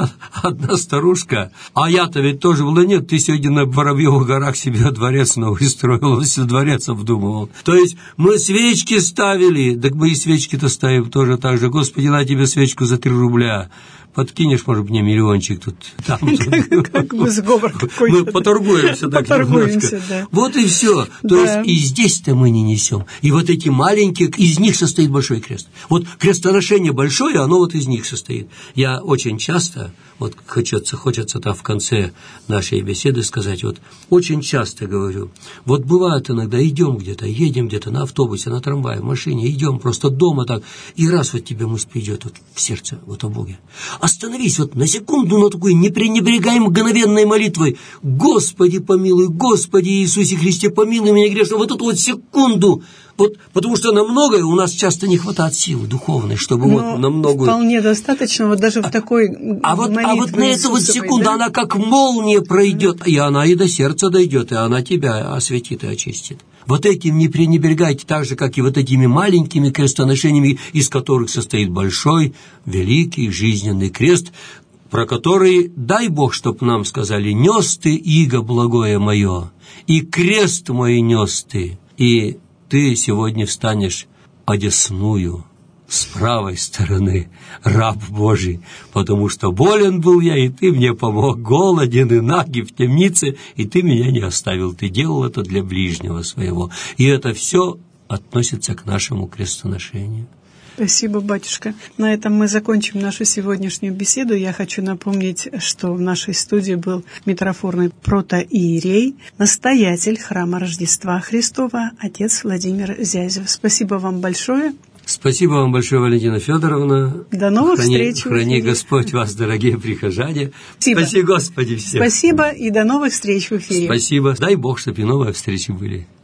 одна старушка, а я-то ведь тоже был. Да нет, ты сегодня на Воробьевых горах себе дворец новый строил, он себе дворец обдумывал. То есть мы свечки ставили, так мы и свечки-то ставим тоже так же. Господи, на тебе свечку за три рубля. Подкинешь, может, мне миллиончик тут. Там, как бы сговор какой-то. Мы поторгуемся так Поторгуемся, да. Вот и все. То есть и здесь-то мы не несем. И вот эти маленькие, из них состоит большой крест. Вот крестоношение большое, оно вот из них состоит. Я очень часто, вот хочется, хочется там в конце нашей беседы сказать, вот очень часто говорю, вот бывает иногда, идем где-то, едем где-то на автобусе, на трамвае, в машине, идем просто дома так, и раз вот тебе мысль придет вот в сердце, вот о Боге. Остановись вот на секунду на такой, не пренебрегай мгновенной молитвой: Господи помилуй, Господи Иисусе Христе помилуй меня грешного. Вот эту вот секунду, вот, потому что на многое у нас часто не хватает силы духовной, чтобы но вот на многое... вполне достаточно вот даже в такой а, а вот, а вот на эту вот секунду, да? Она как молния пройдет, и она и до сердца дойдет, и она тебя осветит и очистит. Вот этим не пренебрегайте, так же, как и вот этими маленькими крестоношениями, из которых состоит большой, великий, жизненный крест, про который, дай Бог, чтоб нам сказали: «Нес ты, иго благое мое, и крест мой нес ты, и ты сегодня встанешь одесную, с правой стороны, раб Божий, потому что болен был я, и ты мне помог, голоден и наги в темнице, и ты меня не оставил, ты делал это для ближнего своего». И это все относится к нашему крестоношению. Спасибо, батюшка. На этом мы закончим нашу сегодняшнюю беседу. Я хочу напомнить, что в нашей студии был митрофорный протоиерей, настоятель храма Рождества Христова, отец Владимир Зязев. Спасибо вам большое. Спасибо вам большое, Валентина Федоровна. До новых храни, встреч. Храни Господь вас, дорогие прихожане. Спасибо. Спаси Господи всех. Спасибо и до новых встреч в эфире. Спасибо. Дай Бог, чтобы и новые встречи были.